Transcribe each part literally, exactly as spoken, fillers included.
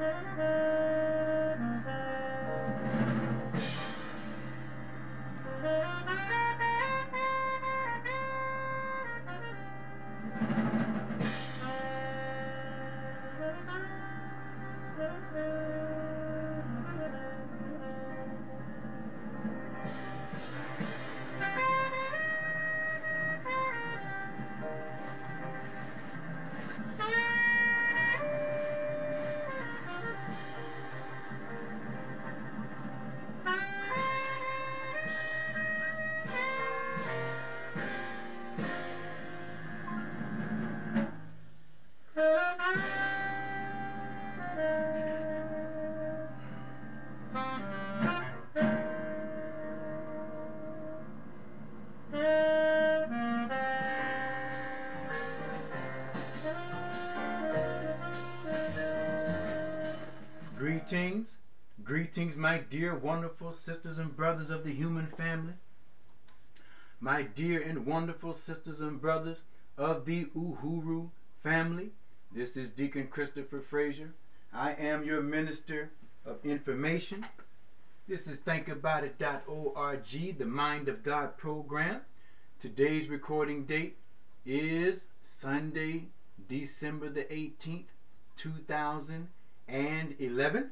Greetings, greetings, my dear, wonderful sisters and brothers of the human family, my dear and wonderful sisters and brothers of the Uhuru family. This is Deacon Christopher Frazier. I am your minister of information. This is think about it dot org, the Mind of God program. Today's recording date is Sunday, December the eighteenth, two thousand eleven.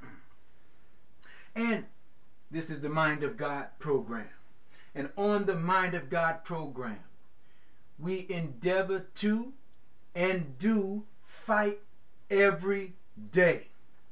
And this is the Mind of God program. And on the Mind of God program, we endeavor to and do fight every day.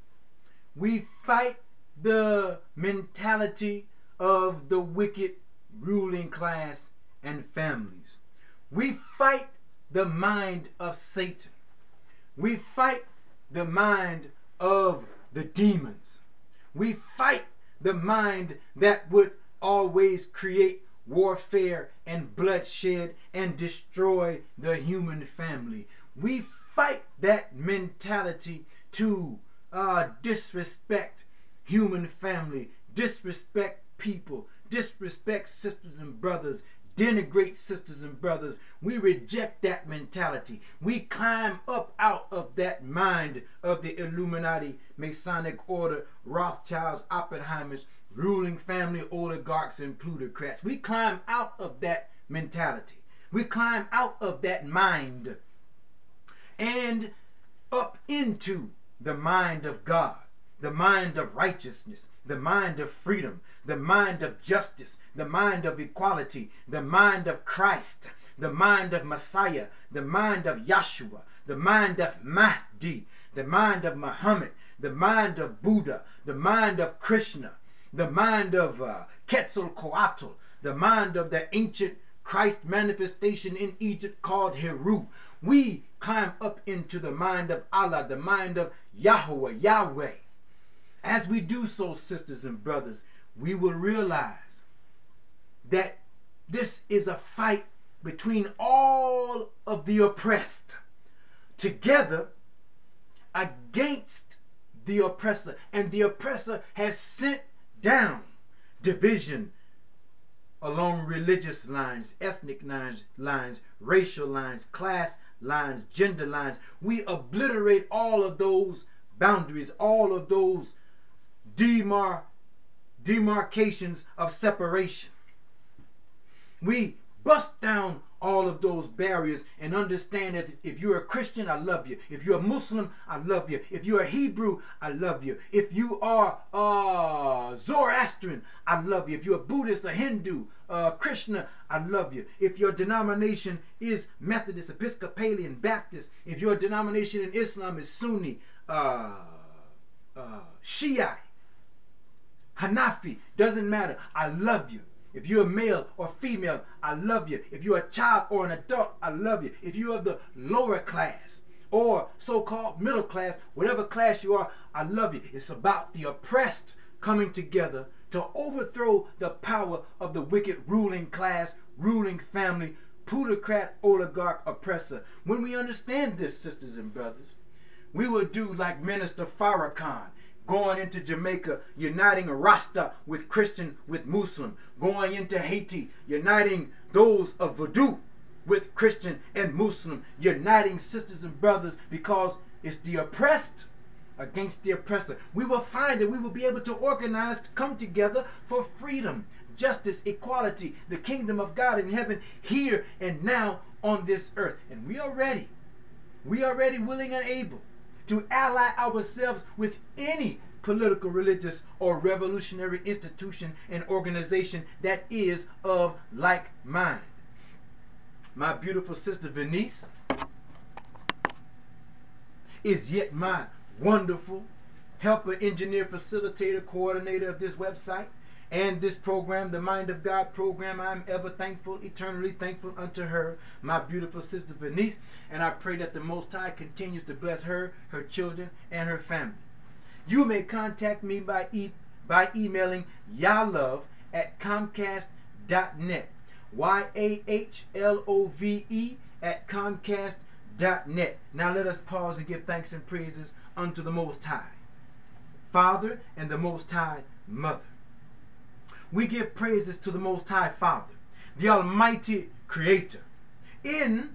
We fight the mentality of the wicked ruling class and families. We fight the mind of Satan. We fight the mind of the demons. We fight the mind that would always create warfare and bloodshed and destroy the human family. We fight that mentality to uh, disrespect human family, disrespect people, disrespect sisters and brothers, denigrate sisters and brothers. We reject that mentality. We climb up out of that mind of the Illuminati, Masonic Order, Rothschilds, Oppenheimers, ruling family, oligarchs, and plutocrats. We climb out of that mentality. We climb out of that mind and up into the mind of God, the mind of righteousness, the mind of freedom, the mind of justice, the mind of equality, the mind of Christ, the mind of Messiah, the mind of Yahshua, the mind of Mahdi, the mind of Muhammad, the mind of Buddha, the mind of Krishna, the mind of uh, Quetzalcoatl, the mind of the ancient Christ manifestation in Egypt called Heru. We climb up into the mind of Allah, the mind of Yahweh, Yahweh. As we do so, sisters and brothers, we will realize that this is a fight between all of the oppressed together against the oppressor. And the oppressor has sent down division along religious lines, ethnic lines, lines, racial lines, class lines, gender lines. We obliterate all of those boundaries, all of those demar demarcations of separation. We bust down all of those barriers and understand that if you're a Christian, I love you. If you're a Muslim, I love you. If you're a Hebrew, I love you. If you are uh, Zoroastrian, I love you. If you're a Buddhist, a Hindu, uh, Krishna, I love you. If your denomination is Methodist, Episcopalian, Baptist, if your denomination in Islam is Sunni, uh, uh, Shiite, Hanafi, doesn't matter. I love you. If you're a male or female, I love you. If you're a child or an adult, I love you. If you're of the lower class or so-called middle class, whatever class you are, I love you. It's about the oppressed coming together to overthrow the power of the wicked ruling class, ruling family, plutocrat, oligarch, oppressor. When we understand this, sisters and brothers, we will do like Minister Farrakhan, going into Jamaica, uniting Rasta with Christian with Muslim, going into Haiti, uniting those of Voodoo with Christian and Muslim, uniting sisters and brothers, because it's the oppressed against the oppressor. We will find that we will be able to organize to come together for freedom, justice, equality, the kingdom of God in heaven, here and now on this earth. And we are ready. We are ready, willing, and able to ally ourselves with any political, religious, or revolutionary institution and organization that is of like mind. My beautiful sister Venice is yet my wonderful helper, engineer, facilitator, coordinator of this website and this program, the Mind of God program. I am ever thankful, eternally thankful unto her, my beautiful sister Venice, and I pray that the Most High continues to bless her, her children, and her family. You may contact me by e by emailing yahlove at comcast dot net. Y A H L O V E at comcast dot net. Now let us pause and give thanks and praises unto the Most High Father and the Most High Mother. We give praises to the Most High Father, the Almighty Creator. In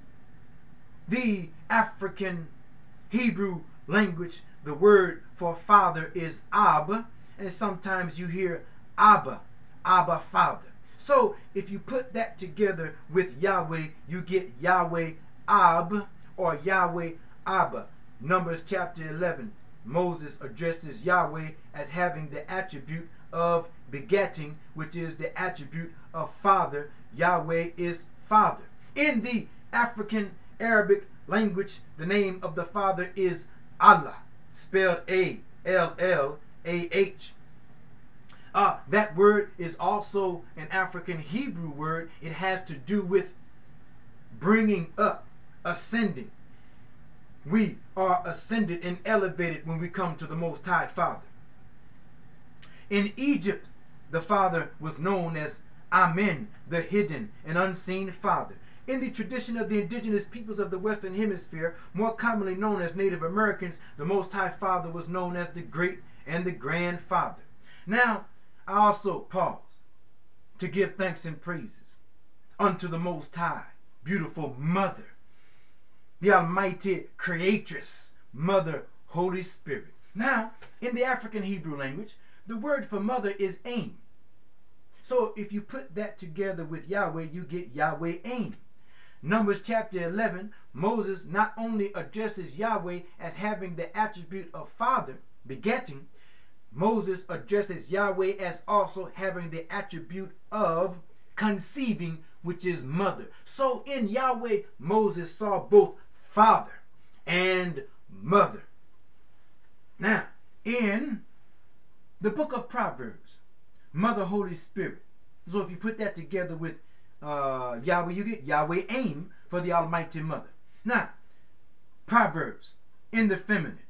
the African Hebrew language, the word for father is Abba, and sometimes you hear Abba, Abba Father. So if you put that together with Yahweh, you get Yahweh Ab or Yahweh Abba. Numbers chapter eleven, Moses addresses Yahweh as having the attribute of begetting, which is the attribute of father. Yahweh is father. In the African Arabic language, the name of the father is Allah, spelled A L L A H. Uh, that word is also an African Hebrew word. It has to do with bringing up, ascending. We are ascended and elevated when we come to the Most High Father. In Egypt, the Father was known as Amen, the hidden and unseen Father. In the tradition of the indigenous peoples of the Western Hemisphere, more commonly known as Native Americans, the Most High Father was known as the Great and the Grand Father. Now, I also pause to give thanks and praises unto the Most High, beautiful Mother, the Almighty Creatress, Mother, Holy Spirit. Now, in the African Hebrew language, the word for mother is Aim. So if you put that together with Yahweh, you get Yahweh Aim. Numbers chapter eleven, Moses not only addresses Yahweh as having the attribute of father, begetting, Moses addresses Yahweh as also having the attribute of conceiving, which is mother. So in Yahweh, Moses saw both father and mother. Now, in the book of Proverbs, Mother, Holy Spirit. So if you put that together with uh, Yahweh, you get Yahweh Aim for the Almighty Mother. Now, Proverbs in the feminine.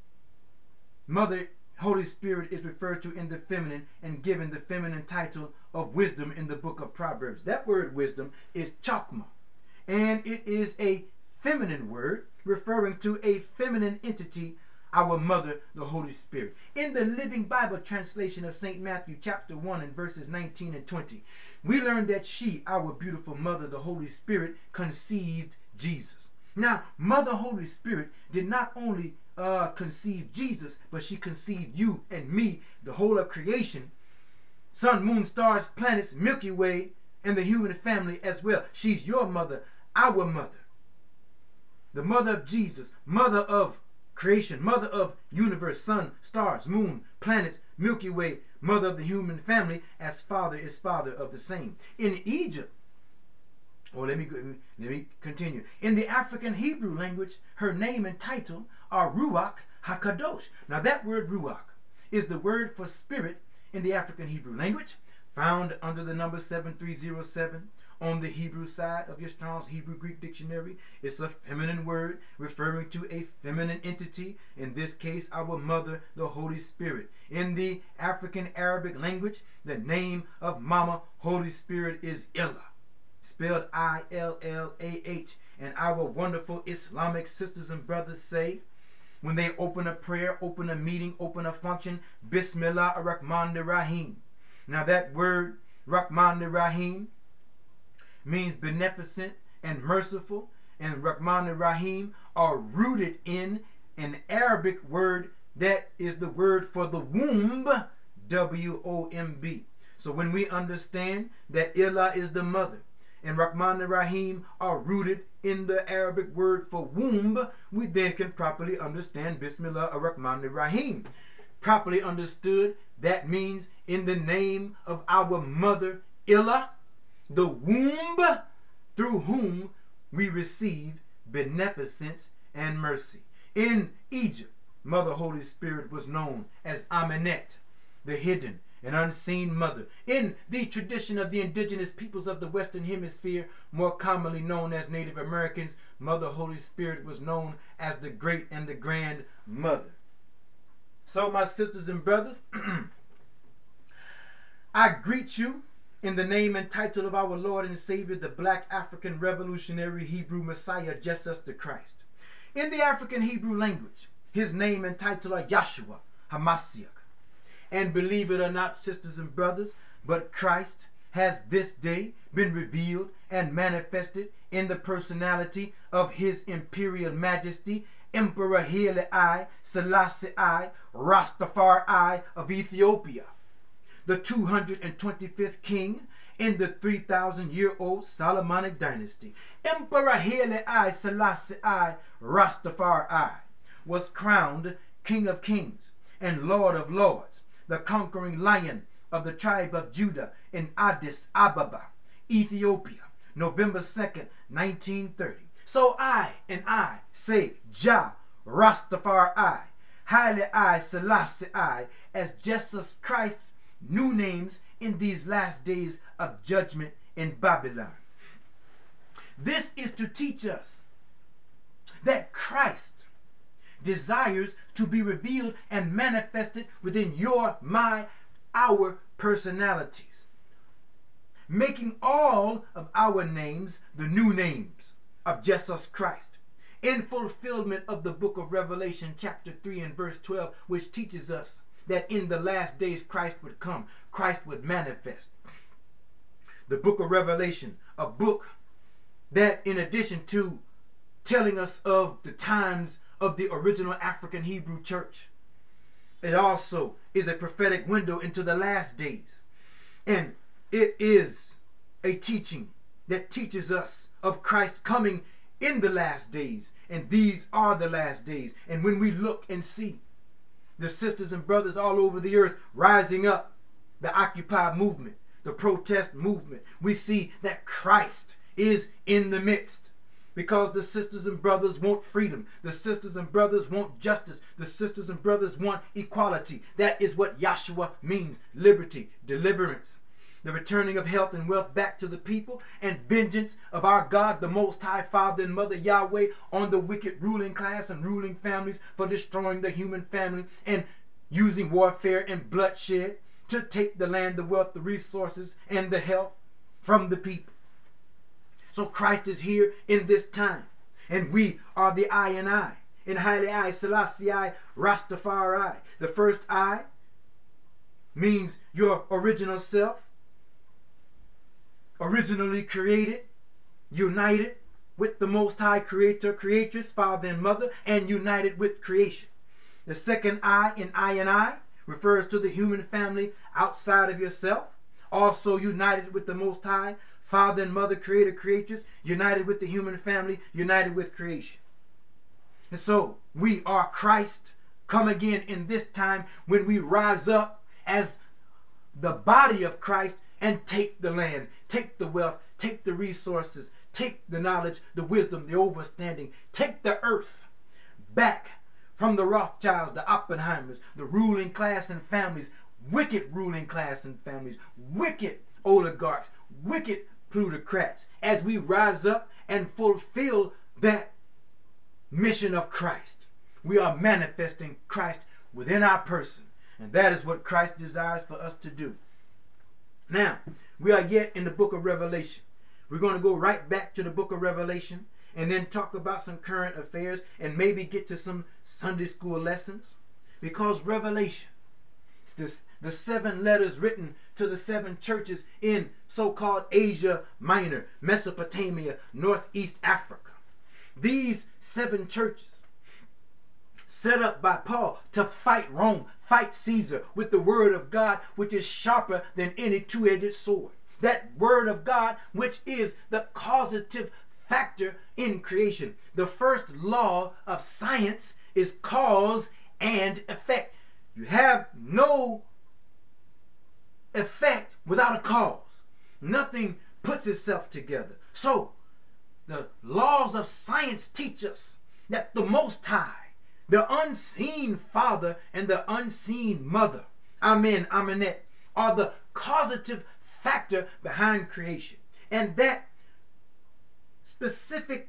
Mother, Holy Spirit is referred to in the feminine and given the feminine title of wisdom in the book of Proverbs. That word wisdom is chokmah, and it is a feminine word referring to a feminine entity, our mother, the Holy Spirit. In the Living Bible translation of Saint Matthew chapter one and verses nineteen and twenty, we learn that she, our beautiful mother, the Holy Spirit, conceived Jesus. Now, Mother Holy Spirit did not only uh, conceive Jesus, but she conceived you and me, the whole of creation, sun, moon, stars, planets, Milky Way, and the human family as well. She's your mother, our mother, the mother of Jesus, mother of creation, mother of universe, sun, stars, moon, planets, Milky Way, mother of the human family, as father is father of the same. In Egypt, or let me let me continue. In the African Hebrew language, her name and title are Ruach HaKadosh. Now that word Ruach is the word for spirit in the African Hebrew language, found under the number seven three zero seven on the Hebrew side of your Strong's Hebrew Greek dictionary. It's a feminine word referring to a feminine entity, in this case our mother, the Holy Spirit. In the African Arabic language, the name of Mama Holy Spirit is Illah, spelled I L L A H. And our wonderful Islamic sisters and brothers say, when they open a prayer, open a meeting, open a function, Bismillah ar-Rahman ar-Rahim. Now that word Rahman ar-Rahim means beneficent and merciful, and Rahman ar-Rahim are rooted in an Arabic word That is the word for the womb, W O M B. So when we understand that Ilah is the mother and Rahman and Rahim are rooted in the Arabic word for womb, we then can properly understand Bismillah ar-Rahman ar-Rahim. Properly understood, that means in the name of our mother Ilah, the womb through whom we receive beneficence and mercy. In Egypt, Mother Holy Spirit was known as Amenet, the hidden and unseen mother. In the tradition of the indigenous peoples of the Western Hemisphere, more commonly known as Native Americans, Mother Holy Spirit was known as the Great and the Grand Mother. So, my sisters and brothers, I greet you in the name and title of our Lord and Savior, the Black African Revolutionary Hebrew Messiah, Jesus the Christ. In the African Hebrew language, his name and title are Yahshua HaMashiach. And believe it or not, sisters and brothers, but Christ has this day been revealed and manifested in the personality of His Imperial Majesty, Emperor Haile I, Selassie I, Rastafari I of Ethiopia, the two hundred twenty-fifth king in the three thousand year old Solomonic dynasty. Emperor Haile I, Selassie I, Rastafari I was crowned King of Kings and Lord of Lords, the conquering lion of the tribe of Judah in Addis Ababa, Ethiopia, November second, nineteen thirty. So I and I say Jah Rastafari I, Haile I, Selassie I, as Jesus Christ's new names in these last days of judgment in Babylon. This is to teach us that Christ desires to be revealed and manifested within your, my, our personalities, making all of our names the new names of Jesus Christ, in fulfillment of the book of Revelation chapter three and verse twelve, which teaches us that in the last days Christ would come, Christ would manifest. The book of Revelation, a book that, in addition to telling us of the times of the original African Hebrew church, it also is a prophetic window into the last days. And it is a teaching that teaches us of Christ coming in the last days. And these are the last days. And when we look and see the sisters and brothers all over the earth rising up, the Occupy movement, the protest movement, we see that Christ is in the midst. Because the sisters and brothers want freedom. The sisters and brothers want justice. The sisters and brothers want equality. That is what Yahshua means. Liberty, deliverance, the returning of health and wealth back to the people, and vengeance of our God, the Most High Father and Mother Yahweh, on the wicked ruling class and ruling families for destroying the human family and using warfare and bloodshed to take the land, the wealth, the resources, and the health from the people. So Christ is here in this time, and we are the I and I, in Haile I, Selassie I, Rastafari I. The first I means your original self, originally created, united with the Most High Creator, Creatress, Father and Mother, and united with creation. The second I in I and I refers to the human family outside of yourself, also united with the Most High, Father and Mother, Creator, Creatress, united with the human family, united with creation. And so we are Christ come again in this time when we rise up as the body of Christ and take the land, take the wealth, take the resources, take the knowledge, the wisdom, the overstanding, take the earth back from the Rothschilds, the Oppenheimers, the ruling class and families, wicked ruling class and families, wicked oligarchs, wicked plutocrats, as we rise up and fulfill that mission of Christ. We are manifesting Christ within our person, and that is what Christ desires for us to do. Now, we are yet in the book of Revelation. We're going to go right back to the book of Revelation and then talk about some current affairs and maybe get to some Sunday school lessons, because Revelation, this, the seven letters written to the seven churches in so-called Asia Minor, Mesopotamia, Northeast Africa. These seven churches set up by Paul to fight Rome, fight Caesar with the word of God, which is sharper than any two-edged sword. That word of God, which is the causative factor in creation. The first law of science is cause and effect. You have no effect without a cause. Nothing puts itself together. So, the laws of science teach us that the Most High, the unseen Father and the unseen Mother, Amen, Amenet, are the causative factor behind creation. And that specific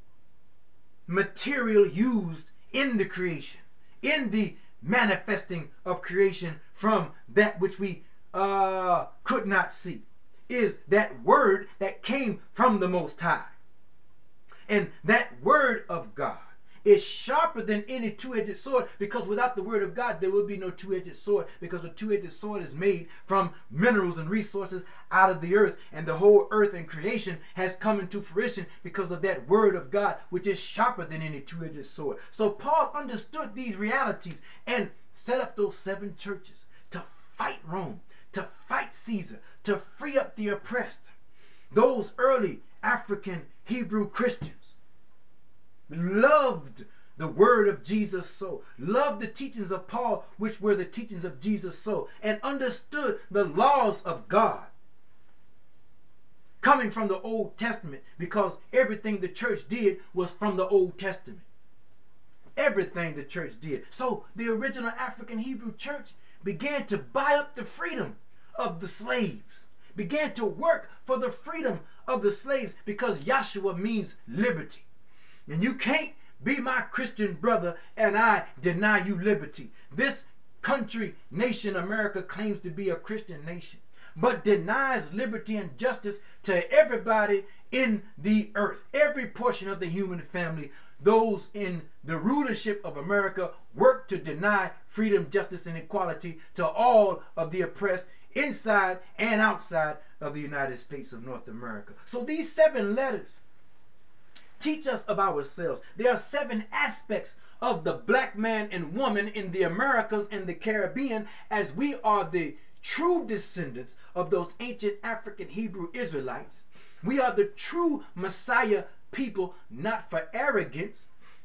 material used in the creation, in the manifesting of creation from that which we uh, could not see, is that word that came from the Most High. And that word of God is sharper than any two-edged sword, because without the word of God there will be no two-edged sword, because a two-edged sword is made from minerals and resources out of the earth, and the whole earth and creation has come into fruition because of that word of God, which is sharper than any two-edged sword. So Paul understood these realities and set up those seven churches to fight Rome, to fight Caesar, to free up the oppressed. Those early African Hebrew Christians loved the word of Jesus so, loved the teachings of Paul, which were the teachings of Jesus so, and understood the laws of God coming from the Old Testament, because everything the church did was from the Old Testament. Everything the church did. So the original African Hebrew church began to buy up the freedom of the slaves, began to work for the freedom of the slaves, because Yahshua means liberty. And you can't be my Christian brother and I deny you liberty. This country, nation, America, claims to be a Christian nation, but denies liberty and justice to everybody in the earth, every portion of the human family. Those in the rulership of America work to deny freedom, justice, and equality to all of the oppressed inside and outside of the United States of North America. So these seven letters teach us of ourselves. There are seven aspects of the black man and woman in the Americas and the Caribbean, as we are the true descendants of those ancient African Hebrew Israelites. We are the true Messiah people, not for arrogance,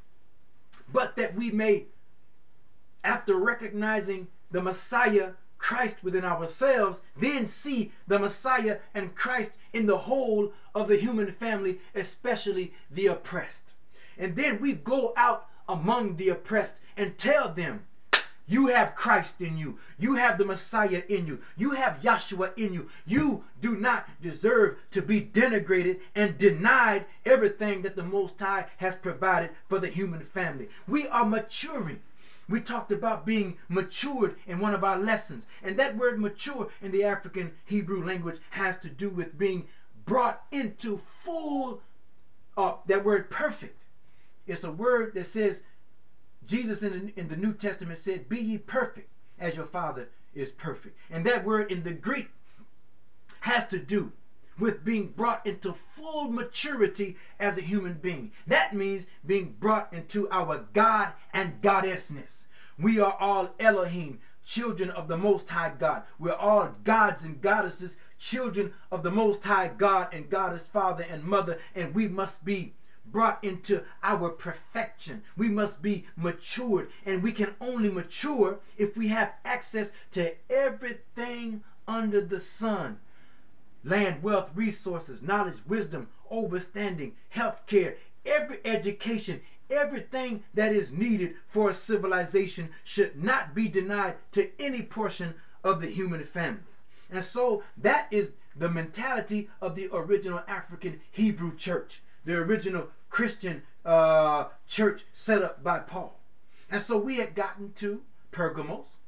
but that we may, after recognizing the Messiah Christ within ourselves, then see the Messiah and Christ in the whole of the human family, especially the oppressed. And then we go out among the oppressed and tell them, you have Christ in you. You have the Messiah in you. You have Yahshua in you. You do not deserve to be denigrated and denied everything that the Most High has provided for the human family. We are maturing. We talked about being matured in one of our lessons. And that word mature in the African Hebrew language has to do with being brought into full, uh, that word perfect. It's a word that says, Jesus in the, in the New Testament said, be ye perfect as your Father is perfect. And that word in the Greek has to do with being brought into full maturity as a human being. That means being brought into our God and goddessness. We are all Elohim, children of the Most High God. We're all gods and goddesses, children of the Most High God and Goddess, Father and Mother, and we must be brought into our perfection. We must be matured, and we can only mature if we have access to everything under the sun. Land, wealth, resources, knowledge, wisdom, understanding, health care, every education, everything that is needed for a civilization should not be denied to any portion of the human family. And so that is the mentality of the original African Hebrew church, the original Christian uh, church set up by Paul. And so we had gotten to Pergamos,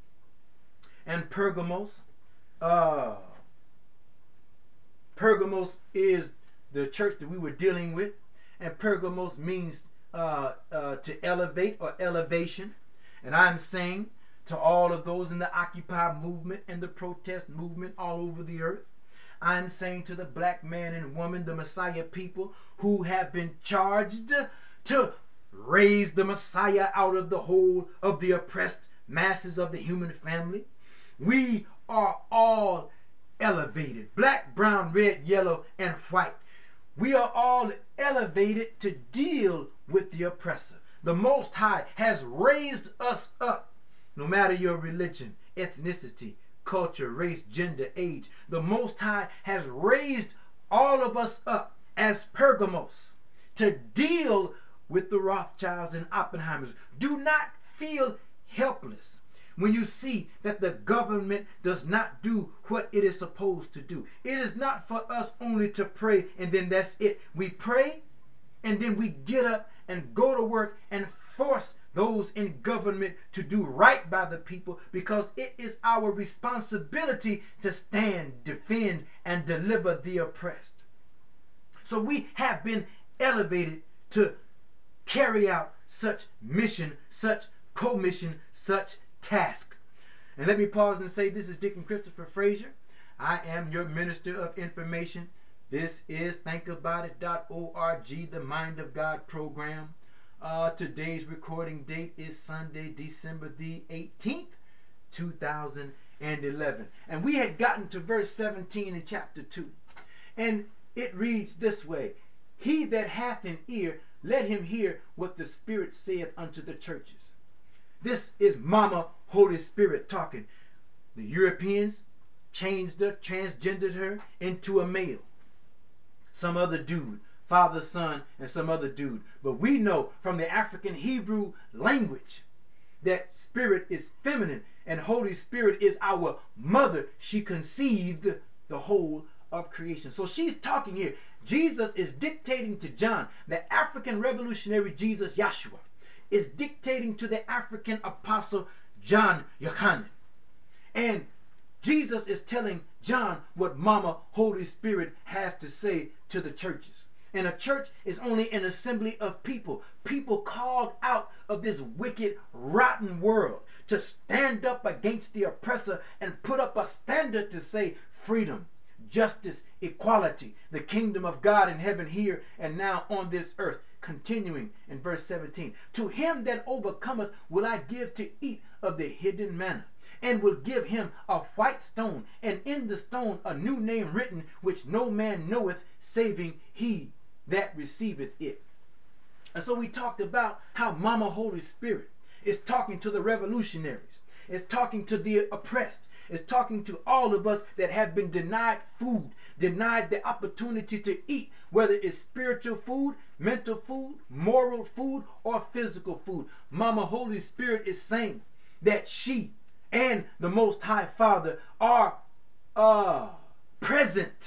and Pergamos, uh, Pergamos is the church that we were dealing with, and Pergamos means uh, uh, to elevate or elevation. And I'm saying to all of those in the Occupy movement and the protest movement all over the earth, I'm saying to the black man and woman, the Messiah people, who have been charged to raised the Messiah out of the whole of the oppressed masses of the human family. We are all elevated, black, brown, red, yellow, and white. We are all elevated to deal with the oppressor. The Most High has raised us up, no matter your religion, ethnicity, culture, race, gender, age. The Most High has raised all of us up as Pergamos to deal with the Rothschilds and Oppenheimers. Do not feel helpless when you see that the government does not do what it is supposed to do. It is not for us only to pray and then that's it. We pray and then we get up and go to work and force those in government to do right by the people, because it is our responsibility to stand, defend, and deliver the oppressed. So we have been elevated to carry out such mission, such commission, such task. And let me pause and say, this is Deacon Christopher Frazier. I am your minister of information. This is think about it dot org, the Mind of God program. Uh, today's recording date is Sunday, December the eighteenth, two thousand eleven. And we had gotten to verse seventeen in chapter two. And it reads this way: He that hath an ear, let him hear what the Spirit saith unto the churches. This is Mama Holy Spirit talking. The Europeans changed her, transgendered her into a male. Some other dude, father, son, and some other dude. But we know from the African Hebrew language that Spirit is feminine and Holy Spirit is our mother. She conceived the whole of creation. So she's talking here. Jesus is dictating to John, the African revolutionary Jesus Yeshua is dictating to the African apostle John Yochanan. And Jesus is telling John what Mama Holy Spirit has to say to the churches. And a church is only an assembly of people, people called out of this wicked, rotten world to stand up against the oppressor and put up a standard to say freedom, justice, equality, the kingdom of God in heaven here and now on this earth. Continuing in verse seventeen, to him that overcometh will I give to eat of the hidden manna, and will give him a white stone, and in the stone a new name written, which no man knoweth, saving he that receiveth it. And so we talked about how Mama Holy Spirit is talking to the revolutionaries, is talking to the oppressed, is talking to all of us that have been denied food, denied the opportunity to eat, whether it's spiritual food, mental food, moral food, or physical food. Mama Holy Spirit is saying that she and the Most High Father are uh, present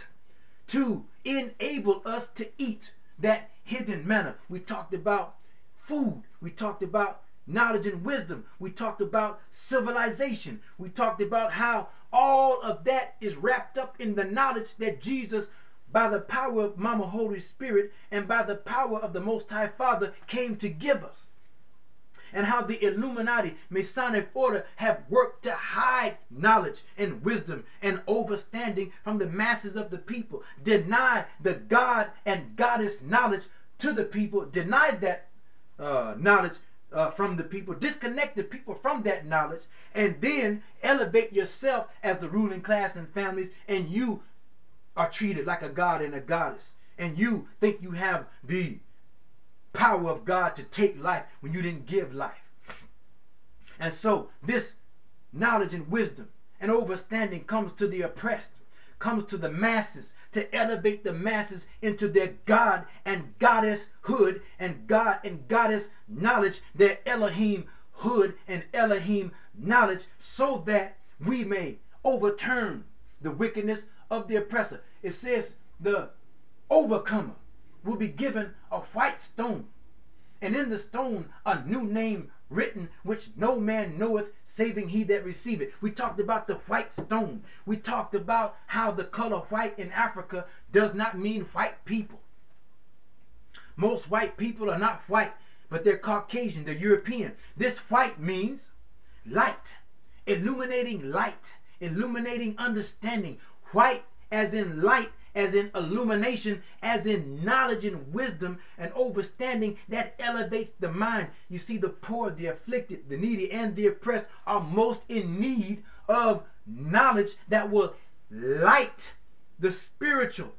to enable us to eat that hidden manna. We talked about food. We talked about knowledge and wisdom. We talked about civilization. We talked about how all of that is wrapped up in the knowledge that Jesus, by the power of Mama Holy Spirit and by the power of the Most High Father, came to give us. And how the Illuminati Masonic order have worked to hide knowledge and wisdom and understanding from the masses of the people, deny the God and Goddess knowledge to the people, deny that uh, knowledge uh, from the people, disconnect the people from that knowledge, and then elevate yourself as the ruling class and families, and you are treated like a god and a goddess, and you think you have the power of God to take life when you didn't give life. And so this knowledge and wisdom and understanding comes to the oppressed, comes to the masses, to elevate the masses into their God and Goddess hood and God and Goddess knowledge, their Elohim hood and Elohim knowledge, so that we may overturn the wickedness of the oppressor. It says the overcomer will be given a white stone, and in the stone a new name written, which no man knoweth, saving he that receiveth. We talked about the white stone. We talked about how the color white in Africa does not mean white people. Most white people are not white, but they're Caucasian, they're European. This white means light, illuminating light, illuminating understanding. White as in light as in illumination, as in knowledge and wisdom and understanding that elevates the mind. You see, the poor, the afflicted, the needy, and the oppressed are most in need of knowledge that will light the spiritual,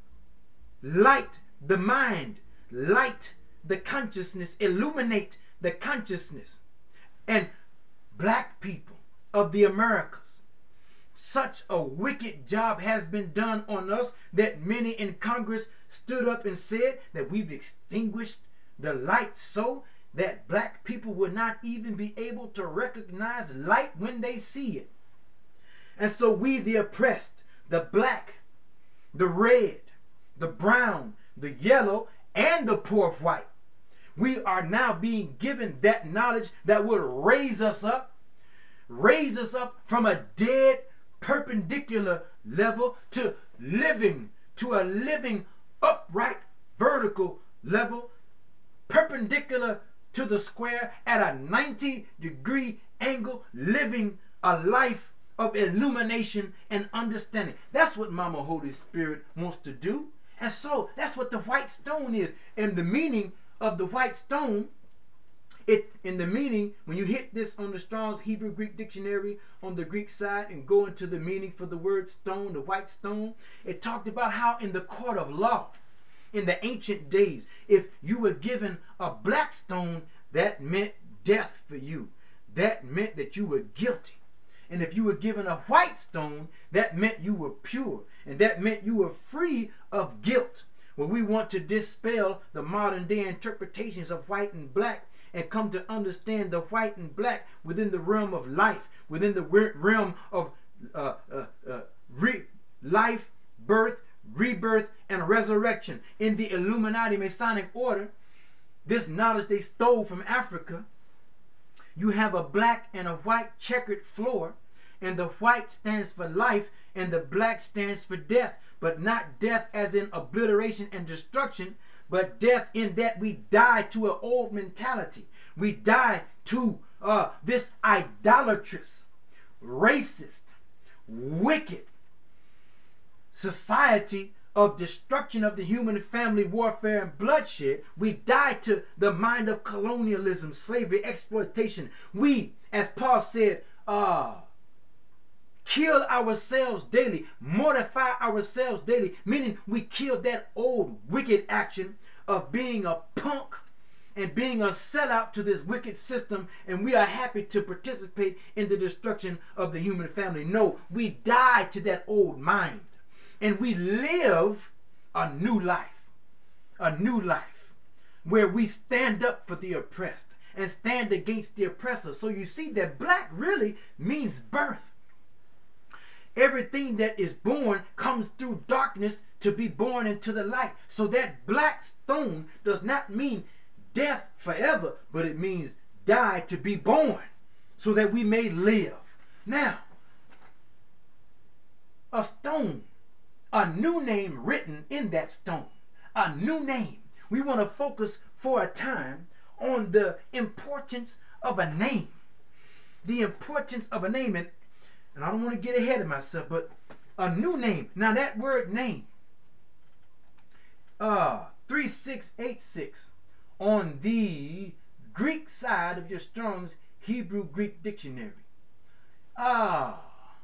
light the mind, light the consciousness, illuminate the consciousness. And black people of the Americas, such a wicked job has been done on us that many in Congress stood up and said that we've extinguished the light so that black people would not even be able to recognize light when they see it. And so we, the oppressed, the black, the red, the brown, the yellow, and the poor white, we are now being given that knowledge that would raise us up, raise us up from a dead perpendicular level to living, to a living upright vertical level, perpendicular to the square at a ninety degree angle, living a life of illumination and understanding. That's what Mama Holy Spirit wants to do. And so that's what the white stone is. And the meaning of the white stone, it in the meaning, when you hit this on the Strong's Hebrew Greek dictionary on the Greek side and go into the meaning for the word stone, the white stone, it talked about how in the court of law, in the ancient days, if you were given a black stone, that meant death for you. That meant that you were guilty. And if you were given a white stone, that meant you were pure. And that meant you were free of guilt. Well, we want to dispel the modern day interpretations of white and black and come to understand the white and black within the realm of life, within the realm of uh, uh, uh, re life, birth, rebirth, and resurrection. In the Illuminati Masonic order, this knowledge they stole from Africa, you have a black and a white checkered floor, and the white stands for life and the black stands for death, but not death as in obliteration and destruction, but death in that we die to an old mentality. We die to uh, this idolatrous, racist, wicked society of destruction of the human family, warfare, and bloodshed. We die to the mind of colonialism, slavery, exploitation. We, as Paul said, uh, kill ourselves daily, mortify ourselves daily, meaning we kill that old wicked action of being a punk and being a sellout to this wicked system, and we are happy to participate in the destruction of the human family. No, we die to that old mind, and we live a new life, a new life, where we stand up for the oppressed and stand against the oppressor. So you see that black really means birth. Everything that is born comes through darkness to be born into the light. So that black stone does not mean death forever, but it means die to be born so that we may live. Now, a stone, a new name written in that stone, a new name. We want to focus for a time on the importance of a name. The importance of a name. And And I don't want to get ahead of myself, but a new name. Now that word name, uh, three six eight six on the Greek side of your Strong's Hebrew Greek dictionary. Ah,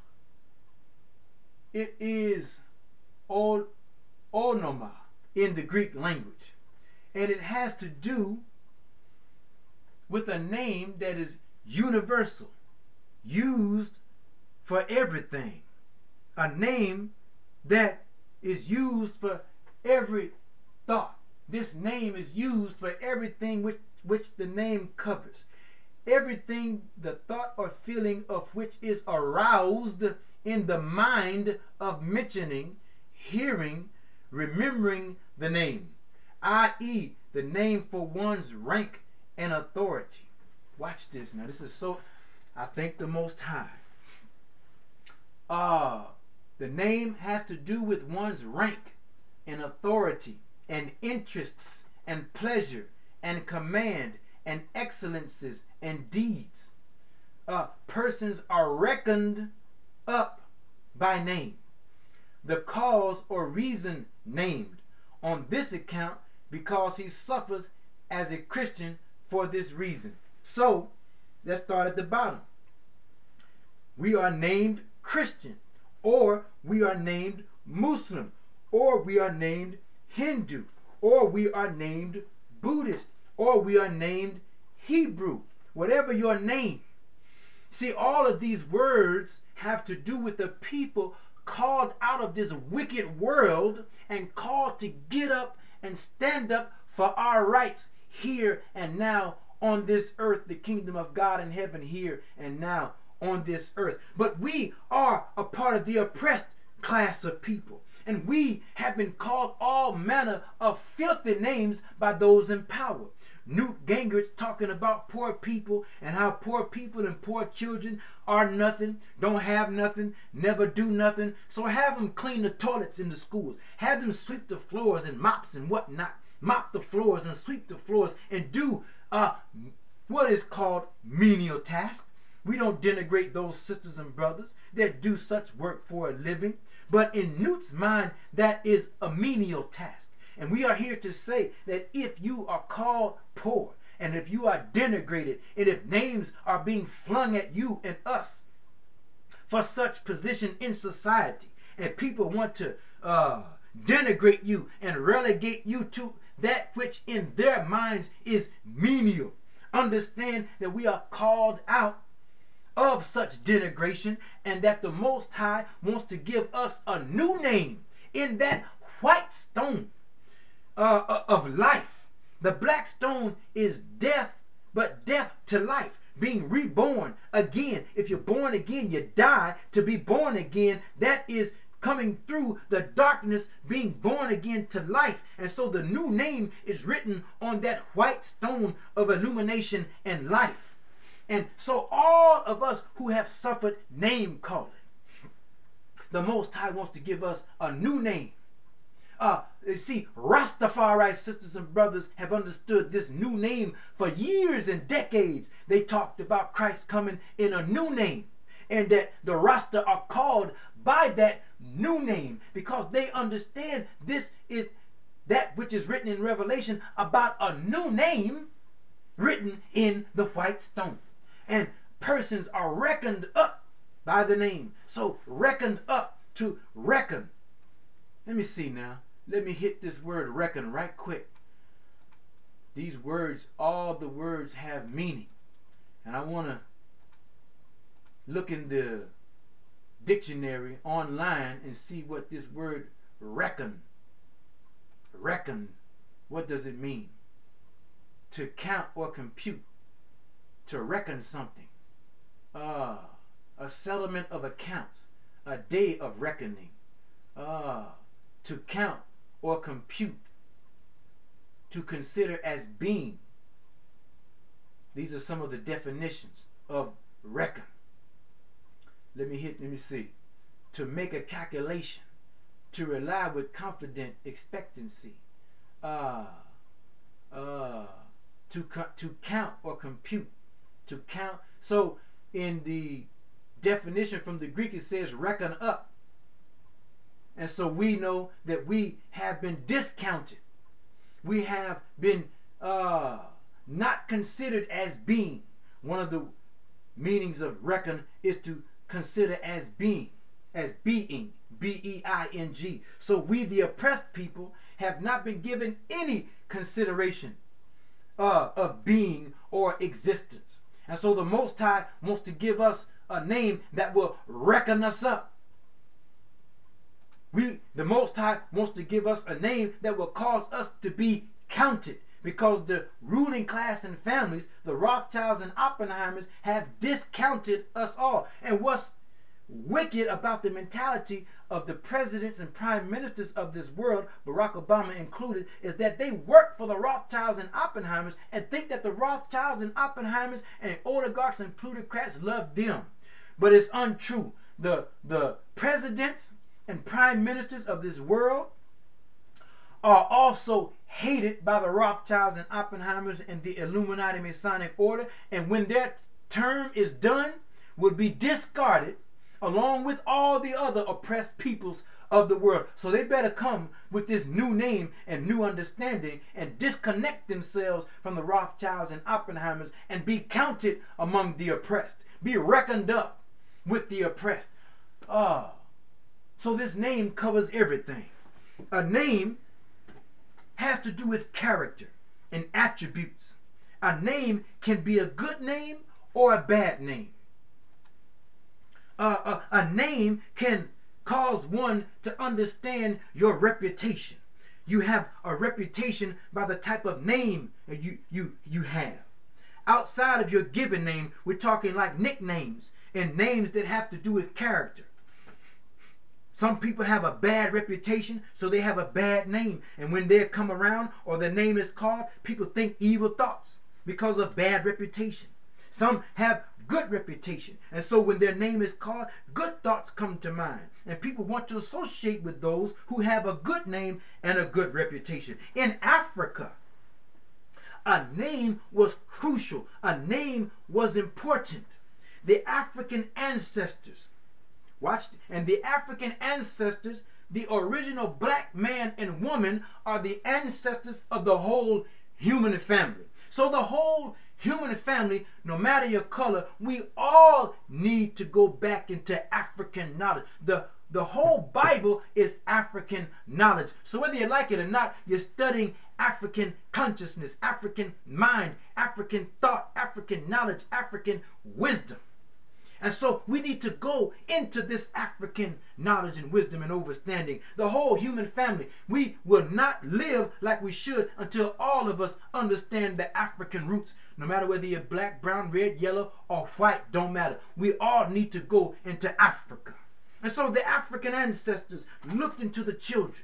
it is on, onoma in the Greek language. And it has to do with a name that is universal, used for everything. A name that is used for every thought. This name is used for everything which, which the name covers. Everything the thought or feeling of which is aroused in the mind of mentioning, hearing, remembering the name, that is the name for one's rank and authority. Watch this now. This is so, I thank the Most High. Uh, the name has to do with one's rank and authority and interests and pleasure and command and excellences and deeds. Uh, persons are reckoned up by name. the cause or reason named on this account, because he suffers as a Christian for this reason. So let's start at the bottom. We are named Christian, or we are named Muslim, or we are named Hindu, or we are named Buddhist, or we are named Hebrew. Whatever your name. See, all of these words have to do with the people called out of this wicked world and called to get up and stand up for our rights here and now on this earth, the kingdom of God in heaven here and now on this earth. But we are a part of the oppressed class of people, and we have been called all manner of filthy names by those in power. Newt Gingrich talking about poor people and how poor people and poor children are nothing, don't have nothing, never do nothing. So have them clean the toilets in the schools. Have them sweep the floors and mops and whatnot. Mop the floors and sweep the floors and do uh, what is called menial tasks. We don't denigrate those sisters and brothers that do such work for a living. But in Newt's mind, that is a menial task. And we are here to say that if you are called poor, and if you are denigrated, and if names are being flung at you and us for such position in society, and people want to uh, denigrate you and relegate you to that which in their minds is menial, understand that we are called out of such denigration, and that the Most High wants to give us a new name in that white stone uh, of life. The black stone is death, but death to life, being reborn again. If you're born again, you die. To be born again, that is coming through the darkness, being born again to life. And so the new name is written on that white stone of illumination and life. And so all of us who have suffered name calling, the Most High wants to give us a new name. Uh, you see, Rastafari sisters and brothers have understood this new name for years and decades. They talked about Christ coming in a new name, and that the Rasta are called by that new name because they understand this is that which is written in Revelation about a new name written in the white stone. And persons are reckoned up by the name. So reckoned up, to reckon. Let me see now. Let me hit this word reckon right quick. These words, all the words have meaning. And I want to look in the dictionary online and see what this word reckon, reckon, what does it mean? To count or compute. To reckon something. Uh, a settlement of accounts. A day of reckoning. Uh, to count or compute. To consider as being. These are some of the definitions of reckon. Let me hit, let me see. To make a calculation. To rely with confident expectancy. Uh, uh, to, to count or compute. To count. So in the definition from the Greek, it says reckon up. And so we know that we have been discounted. We have been uh, not considered as being. One of the meanings of reckon is to consider as being, as being, B E I N G. So we, the oppressed people, have not been given any consideration uh, of being or existence. And so the Most High wants to give us a name that will reckon us up. We, the Most High wants to give us a name that will cause us to be counted, because the ruling class and families, the Rothschilds and Oppenheimers, have discounted us all. And what's wicked about the mentality of the presidents and prime ministers of this world, Barack Obama included, is that they work for the Rothschilds and Oppenheimers and think that the Rothschilds and Oppenheimers and oligarchs and plutocrats love them. But it's untrue. The, the presidents and prime ministers of this world are also hated by the Rothschilds and Oppenheimers and the Illuminati Masonic Order, and when their term is done, will be discarded along with all the other oppressed peoples of the world. So they better come with this new name and new understanding and disconnect themselves from the Rothschilds and Oppenheimers and be counted among the oppressed. Be reckoned up with the oppressed. Ah, so this name covers everything. A name has to do with character and attributes. A name can be a good name or a bad name. Uh, a, a name can cause one to understand your reputation. You have a reputation by the type of name you, you, you have. Outside of your given name, we're talking like nicknames and names that have to do with character. Some people have a bad reputation, so they have a bad name. And when they come around or their name is called, people think evil thoughts because of bad reputation. Some have good reputation, and so when their name is called, good thoughts come to mind. And people want to associate with those who have a good name and a good reputation. In Africa, a name was crucial. A name was important. The African ancestors, watch, and the African ancestors, the original black man and woman, are the ancestors of the whole human family. So the whole human family, no matter your color, we all need to go back into African knowledge. The the whole Bible is African knowledge. So whether you like it or not, you're studying African consciousness, African mind, African thought, African knowledge, African wisdom. And so we need to go into this African knowledge and wisdom and understanding. The whole human family. We will not live like we should until all of us understand the African roots. No matter whether you're black, brown, red, yellow, or white, don't matter. We all need to go into Africa. And so the African ancestors looked into the children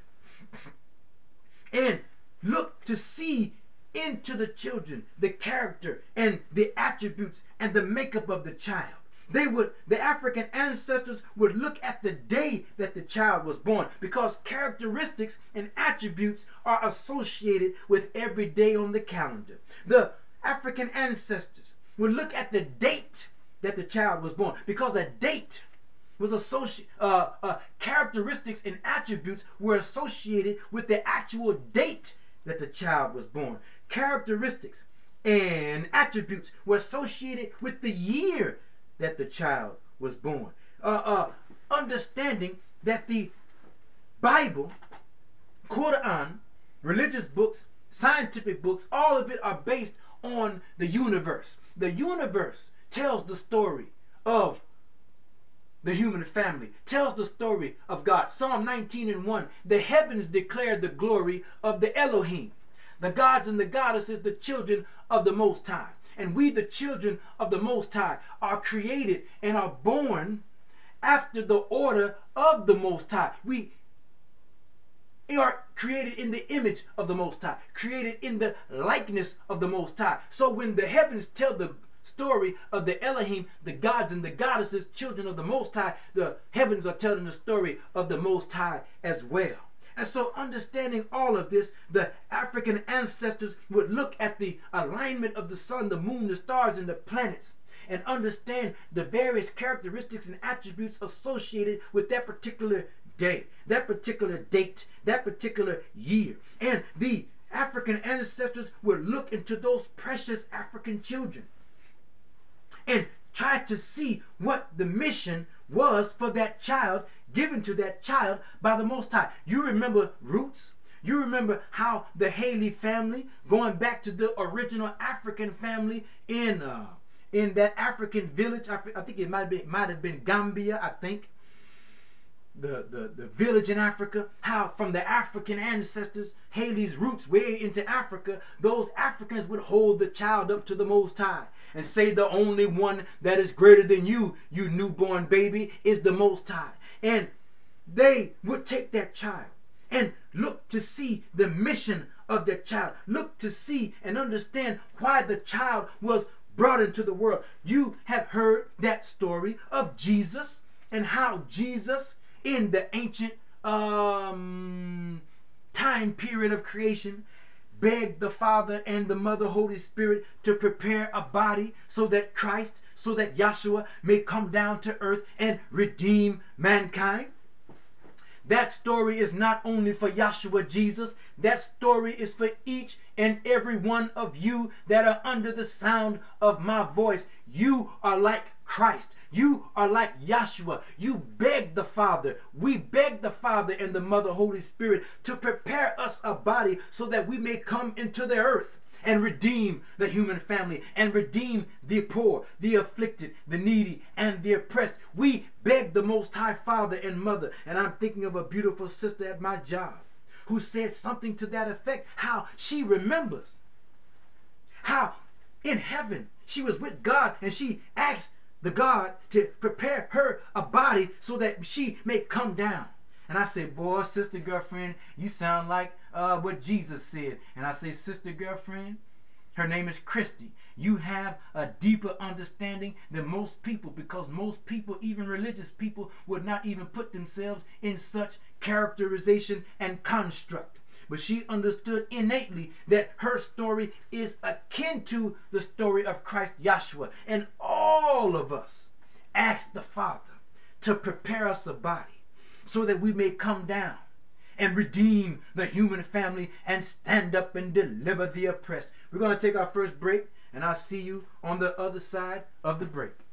and looked to see into the children the character and the attributes and the makeup of the child. They would, the African ancestors would look at the day that the child was born, because characteristics and attributes are associated with every day on the calendar. The African ancestors would look at the date that the child was born, because a date was associated, uh, uh, characteristics and attributes were associated with the actual date that the child was born. Characteristics and attributes were associated with the year that the child was born. Uh, uh, understanding that the Bible, Quran, religious books, scientific books, all of it are based on the universe. The universe tells the story of the human family, tells the story of God. Psalm nineteen and one, the heavens declare the glory of the Elohim. The gods and the goddesses, the children of the Most High. And we, the children of the Most High, are created and are born after the order of the Most High. We are created in the image of the Most High, created in the likeness of the Most High. So when the heavens tell the story of the Elohim, the gods and the goddesses, children of the Most High, the heavens are telling the story of the Most High as well. And so understanding all of this, the African ancestors would look at the alignment of the sun, the moon, the stars, and the planets, and understand the various characteristics and attributes associated with that particular day, that particular date, that particular year. And the African ancestors would look into those precious African children and try to see what the mission was for that child, given to that child by the Most High. You remember roots? You remember how the Haley family, going back to the original African family in uh, in that African village, I, I think it might be might have been Gambia, I think. The, the, the village in Africa, how from the African ancestors, Haley's roots way into Africa, those Africans would hold the child up to the Most High and say the only one that is greater than you, you newborn baby, is the Most High. And they would take that child and look to see the mission of that child, look to see and understand why the child was brought into the world. You have heard that story of Jesus and how Jesus, in the ancient um, time period of creation, begged the Father and the Mother Holy Spirit to prepare a body so that Christ, so that Yahshua may come down to earth and redeem mankind. That story is not only for Yahshua Jesus, that story is for each and every one of you that are under the sound of my voice. You are like Christ. You are like Yahshua. You beg the Father. We beg the Father and the Mother Holy Spirit to prepare us a body so that we may come into the earth and redeem the human family and redeem the poor, the afflicted, the needy, and the oppressed. We beg the Most High Father and Mother. And I'm thinking of a beautiful sister at my job who said something to that effect, how she remembers how in heaven she was with God and she asked the God to prepare her a body so that she may come down. And I say, boy, sister, girlfriend, you sound like uh, what Jesus said. And I say, sister, girlfriend, her name is Christy. You have a deeper understanding than most people, because most people, even religious people, would not even put themselves in such characterization and construct. But she understood innately that her story is akin to the story of Christ Yahshua. And all of us ask the Father to prepare us a body so that we may come down and redeem the human family and stand up and deliver the oppressed. We're going to take our first break, and I'll see you on the other side of the break.